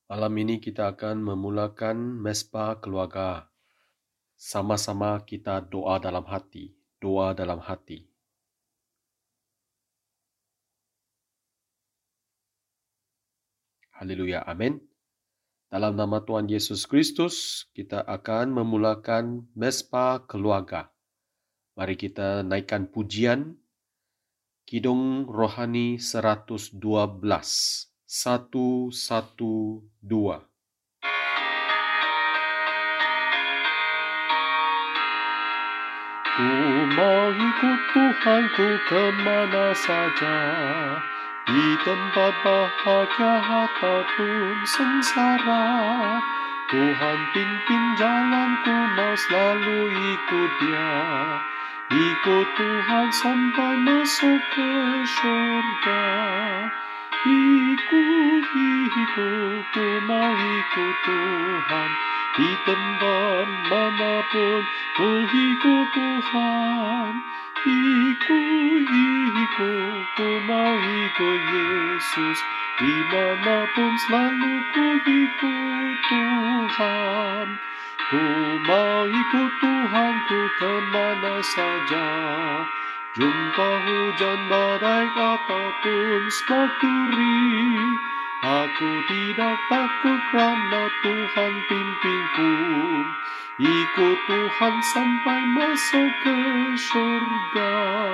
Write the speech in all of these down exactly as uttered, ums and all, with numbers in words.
Malam ini kita akan memulakan mesbah keluarga. Sama-sama kita doa dalam hati. Doa dalam hati. Haleluya. Amin. Dalam nama Tuhan Yesus Kristus, kita akan memulakan mesbah keluarga. Mari kita naikkan pujian Kidung Rohani seratus dua belas. Satu, satu, dua. Ku mau ikut Tuhanku kemana saja, di tempat bahagia ataupun sengsara. Tuhan pimpin jalanku, mau selalu ikut Dia. Ikut Tuhan sampai masuk ke syurga. Ikut, ikut, ku mau ikut Tuhan. Di tempat manapun ku ikut Tuhan. Ikut, ikut, ku mau ikut Yesus. Dimanapun selalu ku ikut Tuhan. Ku mau ikut Tuhanku kemana saja. Jumpa hujan badai ataupun smoke duri. Aku tidak takut kerana Tuhan pimpinku. Ikut Tuhan sampai masuk ke syurga.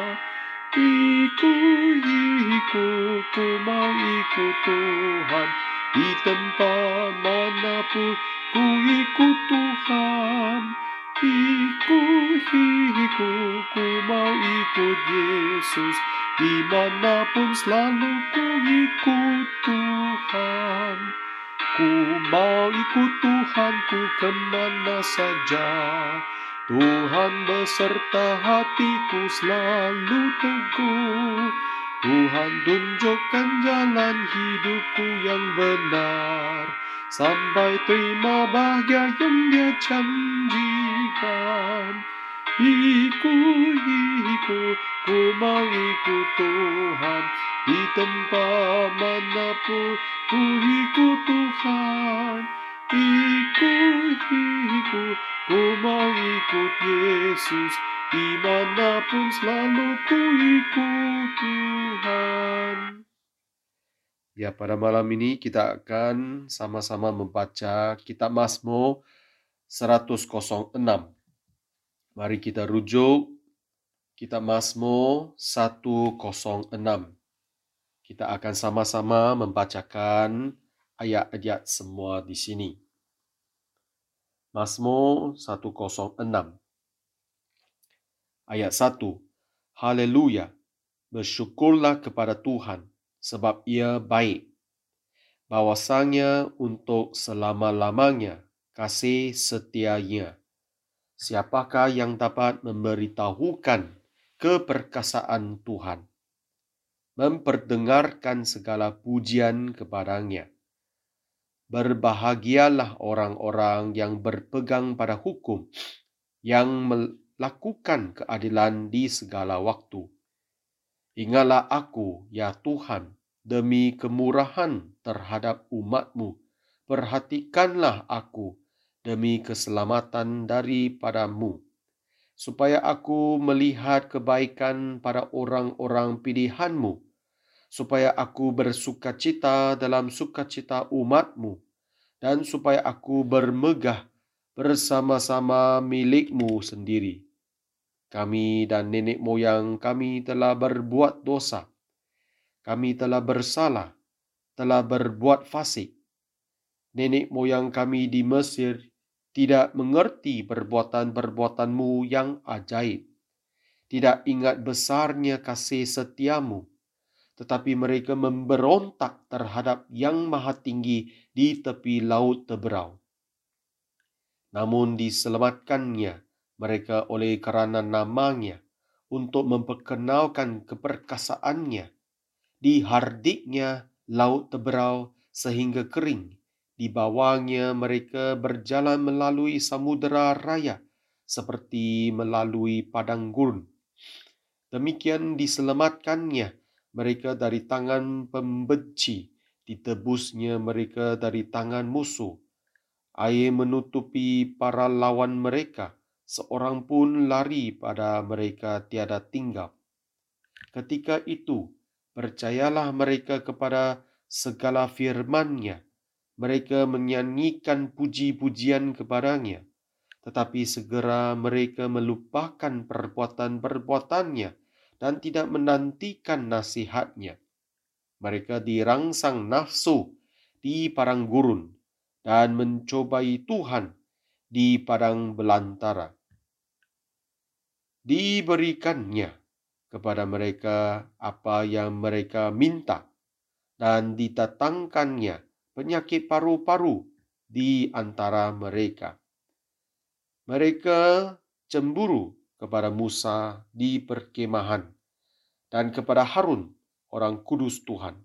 Ikut, ikut, ku mau ikut Tuhan. Di tempat manapun ku ikut Tuhan. Ikut, ikut, ku mau ikut Yesus. Dimanapun selalu ku ikut Tuhan. Ku mau ikut Tuhanku kemana saja. Tuhan beserta hatiku selalu teguh. Tuhan tunjukkan jalan hidupku yang benar, sampai terima bahagia yang Dia janjikan. Ikut, ikut, ku mau ikut Tuhan. Di tempat manapun ku ikut Tuhan. Ikut, ikut, ku mau ikut Yesus. Dimanapun selalu ku ikut Tuhan. Ya, pada malam ini kita akan sama-sama membaca kitab Mazmur seratus enam. Mari kita rujuk kitab Mazmur seratus enam. Kita akan sama-sama membacakan ayat-ayat semua di sini. Mazmur seratus enam. Ayat satu. Haleluya, bersyukurlah kepada Tuhan, sebab Ia baik. Bahwasanya untuk selama-lamanya kasih setia-Nya. Siapakah yang dapat memberitahukan keperkasaan Tuhan? Memperdengarkan segala pujian kepadanya. Berbahagialah orang-orang yang berpegang pada hukum, yang melakukan keadilan di segala waktu. Ingatlah aku, ya Tuhan, demi kemurahan terhadap umat-Mu. Perhatikanlah aku demi keselamatan daripadamu, supaya aku melihat kebaikan pada orang-orang pilihan-Mu, supaya aku bersukacita dalam sukacita umat-Mu, dan supaya aku bermegah bersama-sama milik-Mu sendiri. Kami dan nenek moyang kami telah berbuat dosa. Kami telah bersalah, telah berbuat fasik. Nenek moyang kami di Mesir tidak mengerti perbuatan-perbuatan-Mu yang ajaib. Tidak ingat besarnya kasih setia-Mu, tetapi mereka memberontak terhadap Yang Maha Tinggi di tepi laut teberau. Namun diselamatkannya mereka oleh kerana namanya, untuk memperkenalkan keperkasaannya. Dihardiknya laut teberau sehingga kering. Di bawahnya mereka berjalan melalui samudera raya, seperti melalui padang gurun. Demikian diselamatkannya mereka dari tangan pembenci, ditebusnya mereka dari tangan musuh. Air menutupi para lawan mereka, seorang pun lari pada mereka tiada tinggal. Ketika itu, percayalah mereka kepada segala firman-Nya. Mereka menyanyikan puji-pujian kepadanya, tetapi segera mereka melupakan perbuatan-perbuatannya dan tidak menantikan nasihat-Nya. Mereka dirangsang nafsu di padang gurun dan mencobai Tuhan di padang belantara. Diberikannya kepada mereka apa yang mereka minta, dan ditatangkannya penyakit paru-paru di antara mereka. Mereka cemburu kepada Musa di perkemahan dan kepada Harun, orang kudus Tuhan.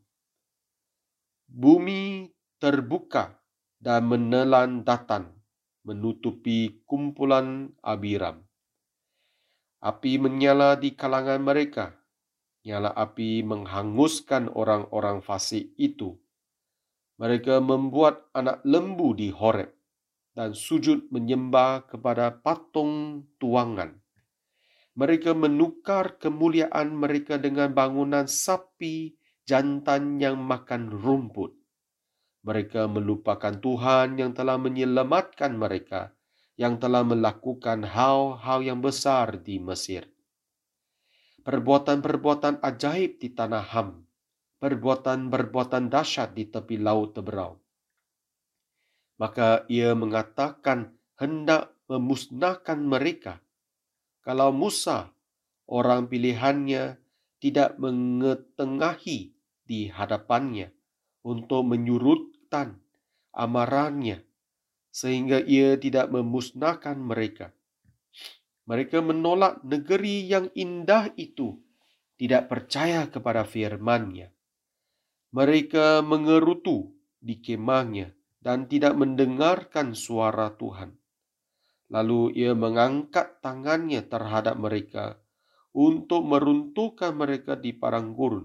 Bumi terbuka dan menelan Datan, menutupi kumpulan Abiram. Api menyala di kalangan mereka. Nyala api menghanguskan orang-orang fasik itu. Mereka membuat anak lembu di Horeb dan sujud menyembah kepada patung tuangan. Mereka menukar kemuliaan mereka dengan bangunan sapi jantan yang makan rumput. Mereka melupakan Tuhan yang telah menyelamatkan mereka, yang telah melakukan hal-hal yang besar di Mesir. Perbuatan-perbuatan ajaib di tanah Ham, perbuatan-perbuatan dahsyat di tepi laut Teberau. Maka ia mengatakan hendak memusnahkan mereka. Kalau Musa, orang pilihannya, tidak mengetengahi di hadapannya untuk menyurutkan amarahnya, sehingga ia tidak memusnahkan mereka. Mereka menolak negeri yang indah itu, tidak percaya kepada firman-Nya. Mereka mengerutu di kemahnya dan tidak mendengarkan suara Tuhan. Lalu ia mengangkat tangannya terhadap mereka untuk meruntuhkan mereka di padang gurun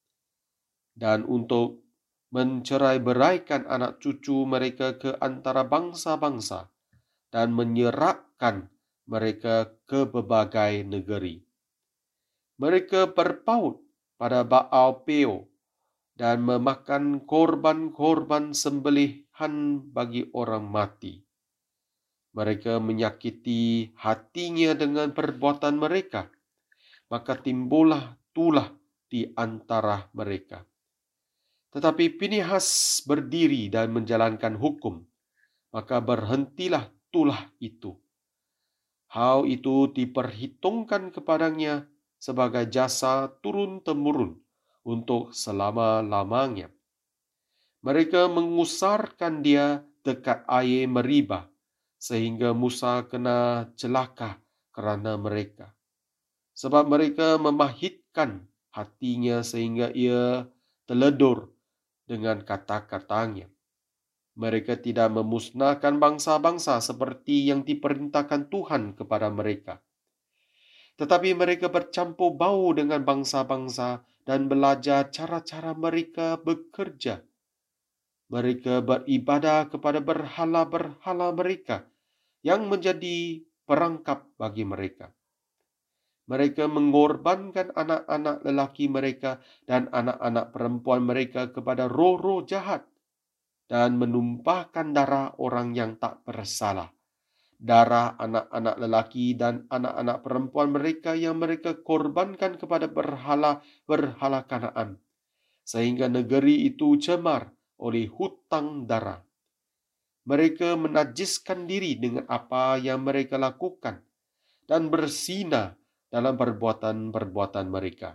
dan untuk mencerai-beraikan anak cucu mereka ke antara bangsa-bangsa dan menyerahkan mereka ke berbagai negeri. Mereka berpaut pada Baal Peor dan memakan korban-korban sembelihan bagi orang mati. Mereka menyakiti hatinya dengan perbuatan mereka, maka timbullah tulah di antara mereka. Tetapi Pinehas berdiri dan menjalankan hukum, maka berhentilah tulah itu. Hal itu diperhitungkan kepadanya sebagai jasa turun-temurun untuk selama-lamanya. Mereka mengusarkan dia dekat air Meribah, sehingga Musa kena celaka kerana mereka. Sebab mereka memahitkan hatinya sehingga ia terledur dengan kata-katanya. Mereka tidak memusnahkan bangsa-bangsa seperti yang diperintahkan Tuhan kepada mereka. Tetapi mereka bercampur bau dengan bangsa-bangsa dan belajar cara-cara mereka bekerja. Mereka beribadah kepada berhala-berhala mereka yang menjadi perangkap bagi mereka. Mereka mengorbankan anak-anak lelaki mereka dan anak-anak perempuan mereka kepada roh-roh jahat dan menumpahkan darah orang yang tak bersalah. Darah anak-anak lelaki dan anak-anak perempuan mereka yang mereka korbankan kepada berhala-berhala Kanaan, sehingga negeri itu cemar oleh hutang darah. Mereka menajiskan diri dengan apa yang mereka lakukan dan berzina dalam perbuatan-perbuatan mereka.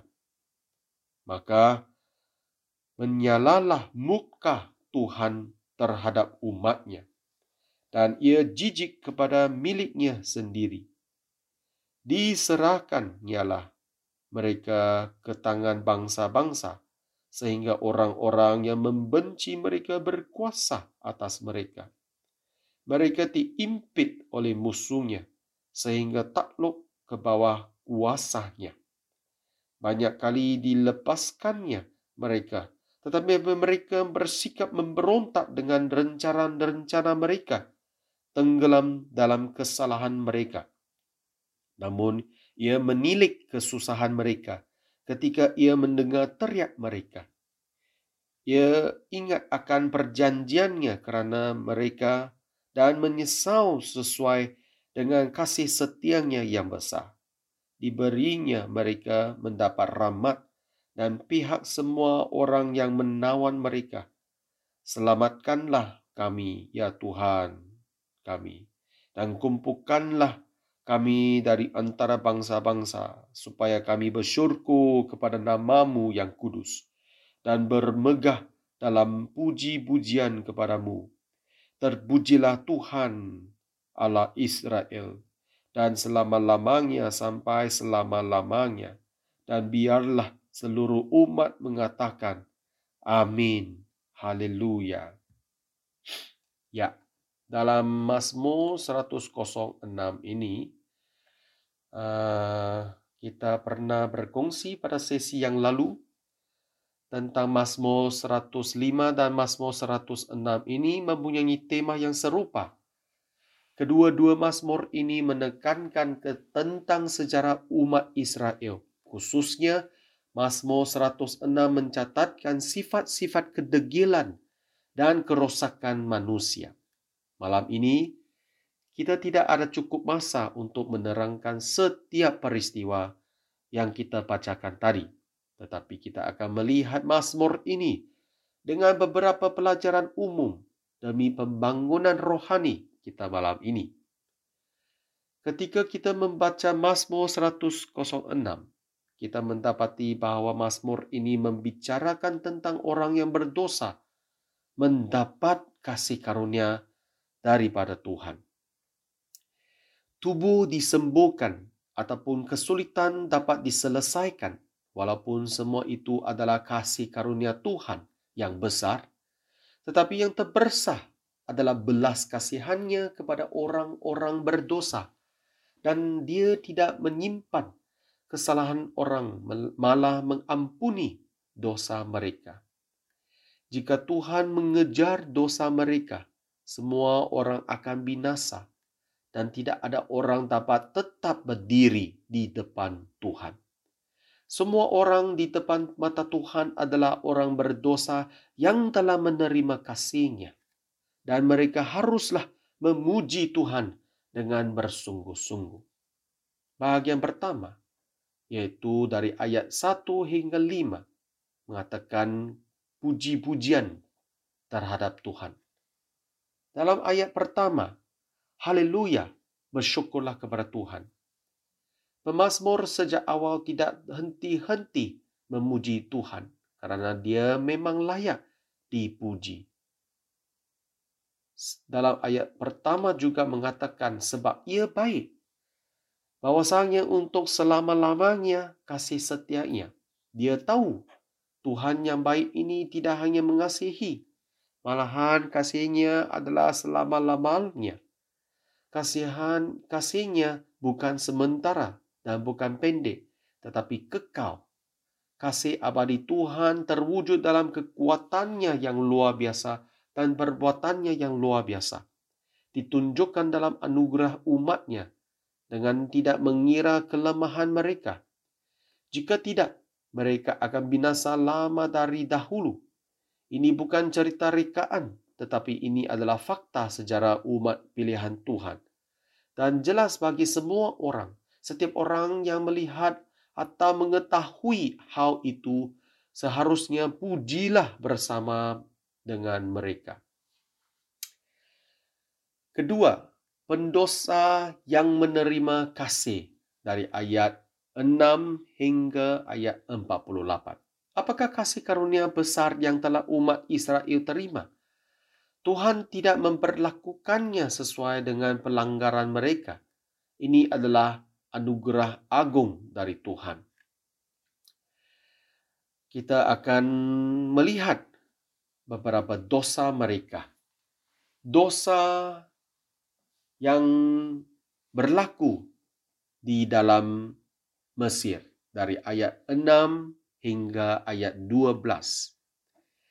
Maka menyalalah muka Tuhan terhadap umat-Nya, dan ia jijik kepada miliknya sendiri. Diserahkan nyalah mereka ke tangan bangsa-bangsa, sehingga orang-orang yang membenci mereka berkuasa atas mereka. Mereka diimpit oleh musuhnya, sehingga takluk ke bawah kuasanya. Banyak kali dilepaskannya mereka, Tetapi mereka bersikap memberontak dengan rencana-rencana mereka, tenggelam dalam kesalahan mereka. Namun, ia menilik kesusahan mereka ketika ia mendengar teriak mereka. Ia ingat akan perjanjiannya kerana mereka dan menyesal sesuai dengan kasih setianya yang besar. Diberinya mereka mendapat rahmat dan pihak semua orang yang menawan mereka. Selamatkanlah kami, ya Tuhan kami, dan kumpulkanlah kami dari antara bangsa-bangsa, supaya kami bersyukur kepada nama-Mu yang kudus dan bermegah dalam puji-pujian kepadamu. Terpujilah Tuhan Allah Israel, dan selama-lamanya sampai selama-lamanya. Dan biarlah seluruh umat mengatakan, Amin. Haleluya. Ya, dalam Mazmur seratus enam ini, uh, kita pernah berkongsi pada sesi yang lalu tentang Mazmur seratus lima dan Mazmur seratus enam ini mempunyai tema yang serupa. Kedua-dua Mazmur ini menekankan ke tentang sejarah umat Israel. Khususnya, Mazmur seratus enam mencatatkan sifat-sifat kedegilan dan kerosakan manusia. Malam ini, kita tidak ada cukup masa untuk menerangkan setiap peristiwa yang kita bacakan tadi. Tetapi kita akan melihat Mazmur ini dengan beberapa pelajaran umum demi pembangunan rohani kita malam ini. Ketika kita membaca Mazmur seratus enam, kita mendapati bahawa Mazmur ini membicarakan tentang orang yang berdosa mendapat kasih karunia daripada Tuhan. Tubuh disembuhkan ataupun kesulitan dapat diselesaikan, walaupun semua itu adalah kasih karunia Tuhan yang besar, tetapi yang terbersah adalah belas kasihannya kepada orang-orang berdosa, dan dia tidak menyimpan kesalahan orang, malah mengampuni dosa mereka. Jika Tuhan mengejar dosa mereka, semua orang akan binasa dan tidak ada orang dapat tetap berdiri di depan Tuhan. Semua orang di depan mata Tuhan adalah orang berdosa yang telah menerima kasih-Nya. Dan mereka haruslah memuji Tuhan dengan bersungguh-sungguh. Bahagian pertama, yaitu dari ayat satu hingga lima, mengatakan puji-pujian terhadap Tuhan. Dalam ayat pertama, Haleluya, bersyukurlah kepada Tuhan. Pemazmur sejak awal tidak henti-henti memuji Tuhan, kerana dia memang layak dipuji. Dalam ayat pertama juga mengatakan sebab ia baik, bahwasanya untuk selama-lamanya kasih setia-Nya. Dia tahu Tuhan yang baik ini tidak hanya mengasihi, malahan kasih-Nya adalah selama-lamanya. Kasihan kasih-Nya bukan sementara dan bukan pendek, tetapi kekal. Kasih abadi Tuhan terwujud dalam kekuatannya yang luar biasa dan perbuatannya yang luar biasa. Ditunjukkan dalam anugerah umat-Nya dengan tidak mengira kelemahan mereka. Jika tidak, mereka akan binasa lama dari dahulu. Ini bukan cerita rekaan, tetapi ini adalah fakta sejarah umat pilihan Tuhan. Dan jelas bagi semua orang, setiap orang yang melihat atau mengetahui hal itu, seharusnya pujilah bersama dengan mereka. Kedua, pendosa yang menerima kasih dari ayat enam hingga ayat empat puluh lapan. Apakah kasih karunia besar yang telah umat Israel terima? Tuhan tidak memperlakukannya sesuai dengan pelanggaran mereka. Ini adalah anugerah agung dari Tuhan. Kita akan melihat beberapa dosa mereka. Dosa yang berlaku di dalam Mesir dari ayat enam hingga ayat dua belas.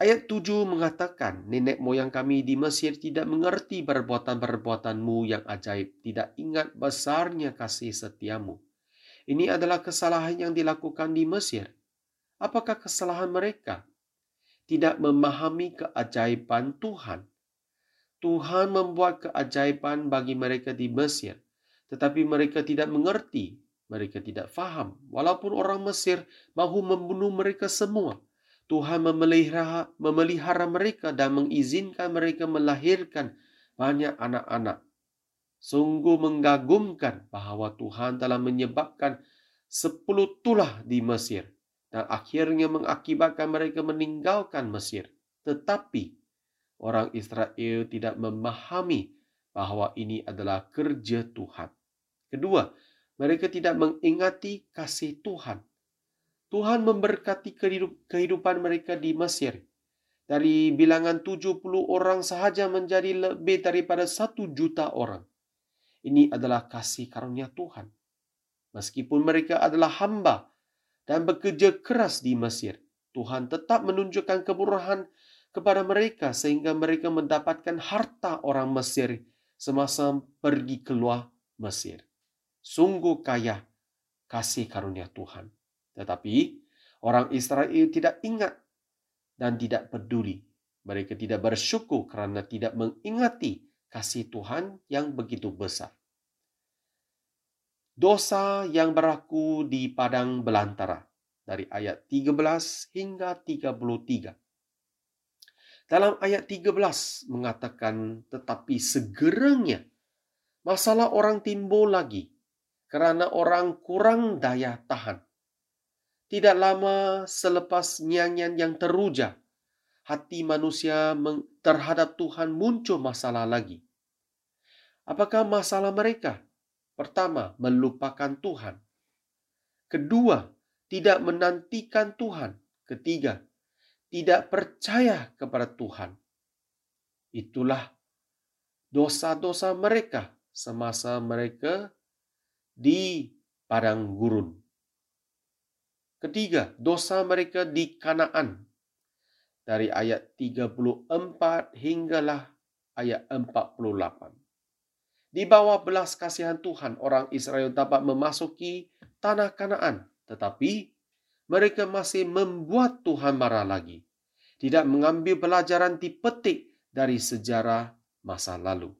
Ayat tujuh mengatakan, nenek moyang kami di Mesir tidak mengerti perbuatan-perbuatanmu yang ajaib, tidak ingat besarnya kasih setiamu. Ini adalah kesalahan yang dilakukan di Mesir. Apakah kesalahan mereka? Tidak memahami keajaiban Tuhan. Tuhan membuat keajaiban bagi mereka di Mesir, tetapi mereka tidak mengerti, mereka tidak faham. Walaupun orang Mesir mahu membunuh mereka semua, Tuhan memelihara, memelihara mereka dan mengizinkan mereka melahirkan banyak anak-anak. Sungguh mengagumkan bahawa Tuhan telah menyebabkan sepuluh tulah di Mesir dan akhirnya mengakibatkan mereka meninggalkan Mesir. Tetapi orang Israel tidak memahami bahawa ini adalah kerja Tuhan. Kedua, mereka tidak mengingati kasih Tuhan. Tuhan memberkati kehidupan mereka di Mesir. Dari bilangan tujuh puluh orang sahaja menjadi lebih daripada satu juta orang. Ini adalah kasih karunia Tuhan. Meskipun mereka adalah hamba dan bekerja keras di Mesir, Tuhan tetap menunjukkan kemurahan kepada mereka sehingga mereka mendapatkan harta orang Mesir semasa pergi keluar Mesir. Sungguh kaya kasih karunia Tuhan. Tetapi orang Israel tidak ingat dan tidak peduli. Mereka tidak bersyukur kerana tidak mengingati kasih Tuhan yang begitu besar. Dosa yang berlaku di padang belantara dari ayat tiga belas hingga tiga puluh tiga. Dalam ayat tiga belas mengatakan, tetapi segeranya masalah orang timbul lagi kerana orang kurang daya tahan. Tidak lama selepas nyanyian yang teruja, hati manusia terhadap Tuhan muncul masalah lagi. Apakah masalah mereka? Pertama, melupakan Tuhan. Kedua, tidak menantikan Tuhan. Ketiga, tidak percaya kepada Tuhan. Itulah dosa-dosa mereka semasa mereka di padang gurun. Ketiga, dosa mereka di Kanaan. Dari ayat tiga puluh empat hinggalah ayat empat puluh lapan. Di bawah belas kasihan Tuhan, orang Israel dapat memasuki tanah Kanaan. Tetapi mereka masih membuat Tuhan marah lagi. Tidak mengambil pelajaran dipetik dari sejarah masa lalu.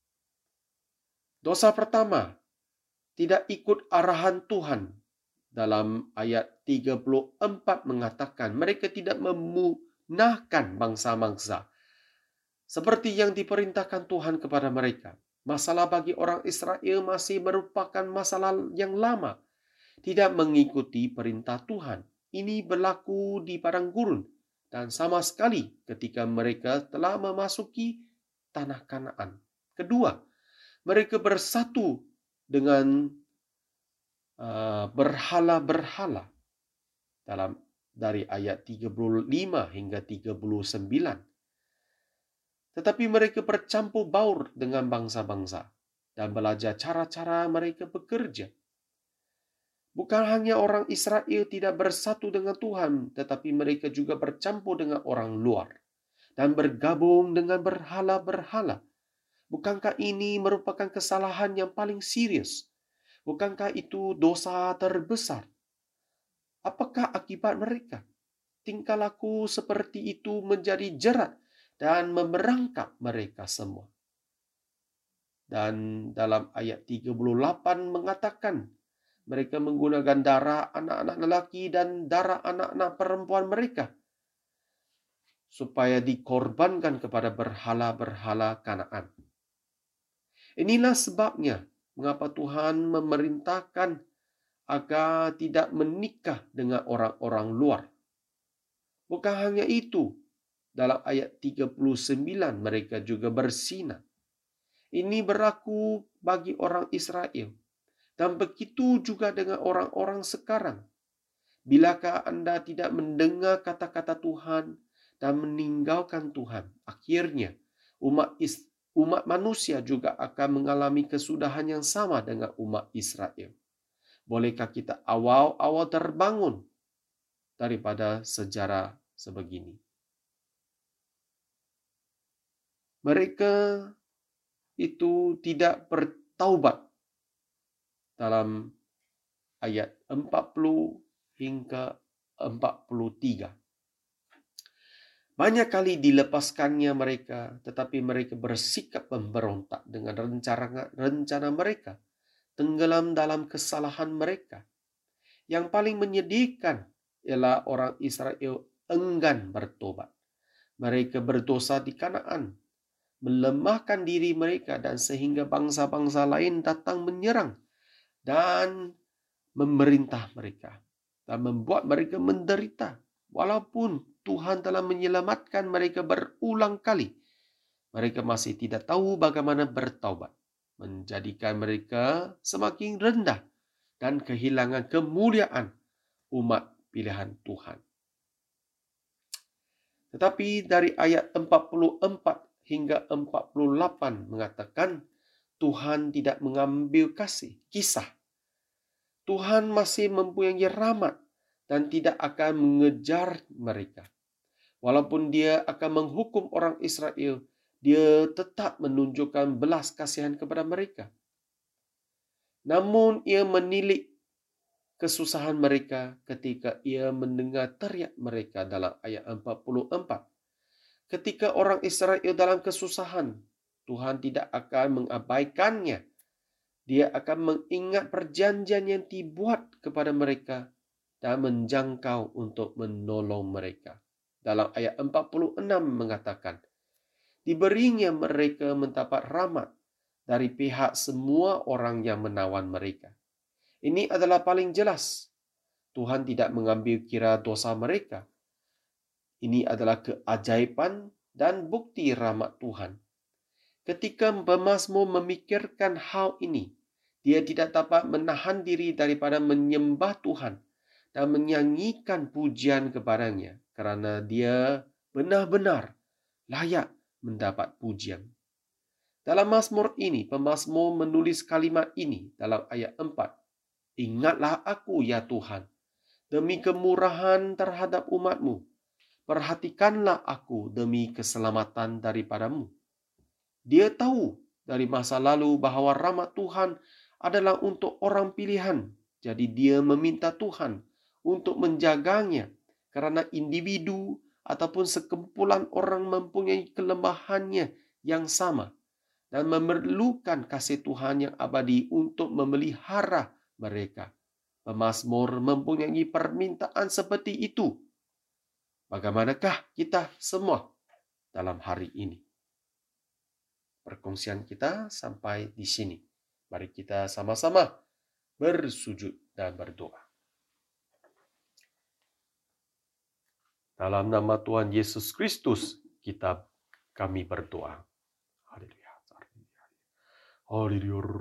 Dosa pertama, tidak ikut arahan Tuhan. Dalam ayat tiga puluh empat mengatakan, mereka tidak memunahkan bangsa-bangsa seperti yang diperintahkan Tuhan kepada mereka. Masalah bagi orang Israel masih merupakan masalah yang lama. Tidak mengikuti perintah Tuhan. Ini berlaku di padang gurun. Dan sama sekali ketika mereka telah memasuki tanah Kanaan. Kedua, mereka bersatu dengan uh, berhala-berhala. Dalam dari ayat tiga puluh lima hingga tiga puluh sembilan. Tetapi mereka bercampur baur dengan bangsa-bangsa dan belajar cara-cara mereka bekerja. Bukan hanya orang Israel tidak bersatu dengan Tuhan, tetapi mereka juga bercampur dengan orang luar dan bergabung dengan berhala-berhala. Bukankah ini merupakan kesalahan yang paling serius? Bukankah itu dosa terbesar? Apakah akibat mereka? Tingkah laku seperti itu menjadi jerat dan memerangkap mereka semua. Dan dalam ayat tiga puluh lapan mengatakan, mereka menggunakan darah anak-anak lelaki dan darah anak-anak perempuan mereka supaya dikorbankan kepada berhala-berhala Kanaan. Inilah sebabnya mengapa Tuhan memerintahkan agar tidak menikah dengan orang-orang luar. Bukan hanya itu, dalam ayat tiga puluh sembilan mereka juga berzina. Ini berlaku bagi orang Israel. Dan begitu juga dengan orang-orang sekarang. Bilakah anda tidak mendengar kata-kata Tuhan dan meninggalkan Tuhan? Akhirnya, umat is, umat manusia juga akan mengalami kesudahan yang sama dengan umat Israel. Bolehkah kita awal-awal terbangun daripada sejarah sebegini? Mereka itu tidak bertaubat dalam ayat empat puluh hingga empat puluh tiga. Banyak kali dilepaskannya mereka, tetapi mereka bersikap memberontak dengan rencana, rencana mereka, tenggelam dalam kesalahan mereka. Yang paling menyedihkan ialah orang Israel enggan bertobat. Mereka berdosa di Kanaan, melemahkan diri mereka, dan sehingga bangsa-bangsa lain datang menyerang dan memerintah mereka dan membuat mereka menderita. Walaupun Tuhan telah menyelamatkan mereka berulang kali, mereka masih tidak tahu bagaimana bertaubat, menjadikan mereka semakin rendah dan kehilangan kemuliaan umat pilihan Tuhan. Tetapi dari ayat empat puluh empat hingga empat puluh delapan mengatakan Tuhan tidak mengambil kasih kisah. Tuhan masih mempunyai rahmat dan tidak akan mengejar mereka. Walaupun dia akan menghukum orang Israel, dia tetap menunjukkan belas kasihan kepada mereka. Namun ia menilik kesusahan mereka ketika ia mendengar teriak mereka dalam ayat empat puluh empat. Ketika orang Israel dalam kesusahan, Tuhan tidak akan mengabaikannya. Dia akan mengingat perjanjian yang dibuat kepada mereka dan menjangkau untuk menolong mereka. Dalam ayat empat puluh enam mengatakan, diberinya mereka mendapat rahmat dari pihak semua orang yang menawan mereka. Ini adalah paling jelas. Tuhan tidak mengambil kira dosa mereka. Ini adalah keajaiban dan bukti rahmat Tuhan. Ketika pemazmur memikirkan hal ini, dia tidak dapat menahan diri daripada menyembah Tuhan dan menyanyikan pujian kepadanya kerana dia benar-benar layak mendapat pujian. Dalam mazmur ini, pemazmur menulis kalimat ini dalam ayat empat. Ingatlah aku, ya Tuhan, demi kemurahan terhadap umat-Mu. Perhatikanlah aku demi keselamatan daripadamu. Dia tahu dari masa lalu bahawa rahmat Tuhan adalah untuk orang pilihan. Jadi dia meminta Tuhan untuk menjaganya kerana individu ataupun sekumpulan orang mempunyai kelemahannya yang sama dan memerlukan kasih Tuhan yang abadi untuk memelihara mereka. Pemazmur mempunyai permintaan seperti itu. Bagaimanakah kita semua dalam hari ini? Perkongsian kita sampai di sini. Mari kita sama-sama bersujud dan berdoa. Dalam nama Tuhan Yesus Kristus, kita kami berdoa. Haleluya. Haleluya.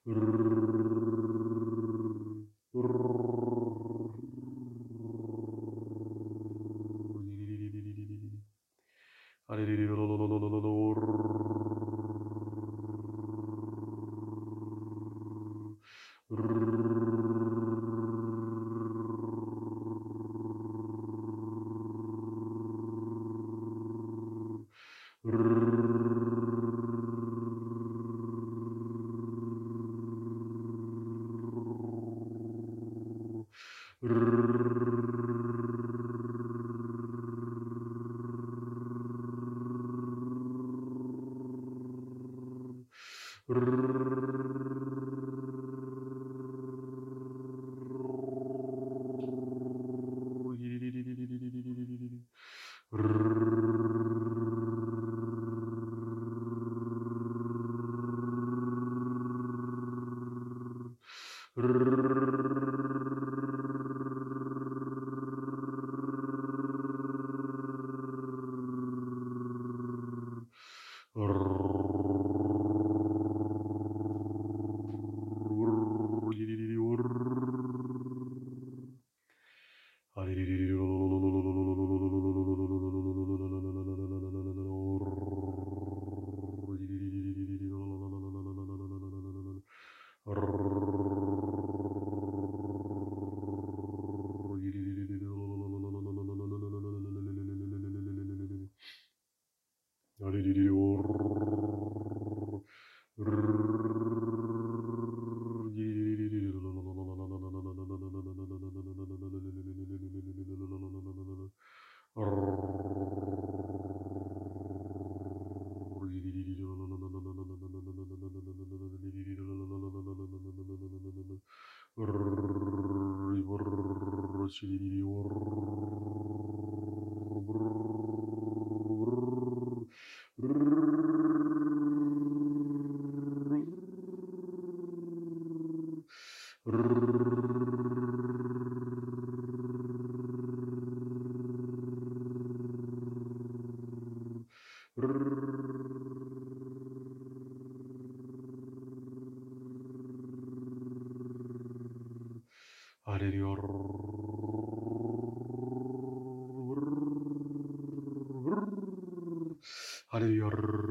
Haleluya.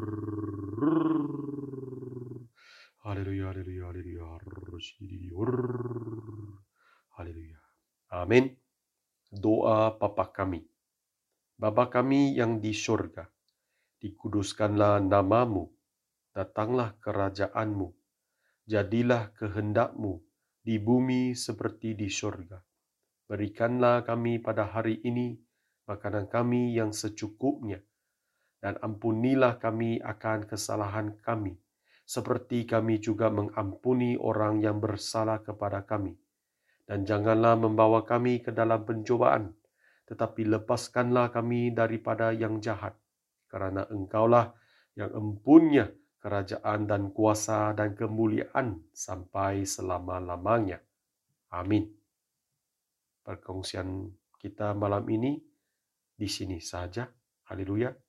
Haleluya, haleluya, haleluya. Haleluya. Amin. Doa Bapa kami. Bapa kami yang di surga, dikuduskanlah namamu, datanglah kerajaanmu, jadilah kehendakmu di bumi seperti di surga. Berikanlah kami pada hari ini makanan kami yang secukupnya, dan ampunilah kami akan kesalahan kami, seperti kami juga mengampuni orang yang bersalah kepada kami. Dan janganlah membawa kami ke dalam pencobaan, tetapi lepaskanlah kami daripada yang jahat. Kerana Engkaulah yang empunya kerajaan dan kuasa dan kemuliaan sampai selama-lamanya. Amin. Perkongsian kita malam ini di sini saja. Haleluya.